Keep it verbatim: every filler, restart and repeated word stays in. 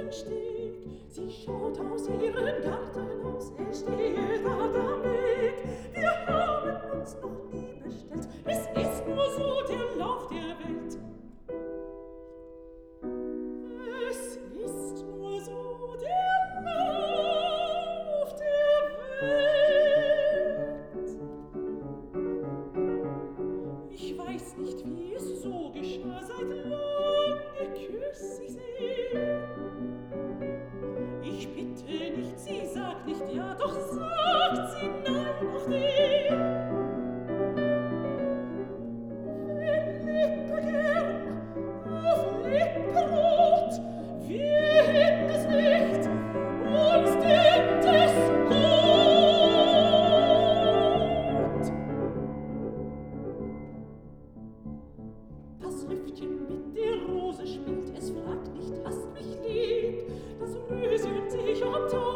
Rosensteg. Sie schaut aus ihrem Garten aus, er stehe da damit. Wir haben uns noch nie bestellt, es ist nur so der Lauf der Welt. Es ist nur so der Lauf der Welt. Ich weiß nicht, wie es so geschah, seit lange küss ich sie. Ich bitte nicht, sie sagt nicht ja, doch sagt sie nein auf die. Wenn Lippe gern auf Lippe ruht, wir hätten es nicht, uns dünkt es gut. Das Lüftchen mit der Rose spielt, es fragt nicht, hast mich lieb, das Röschen sich am Tag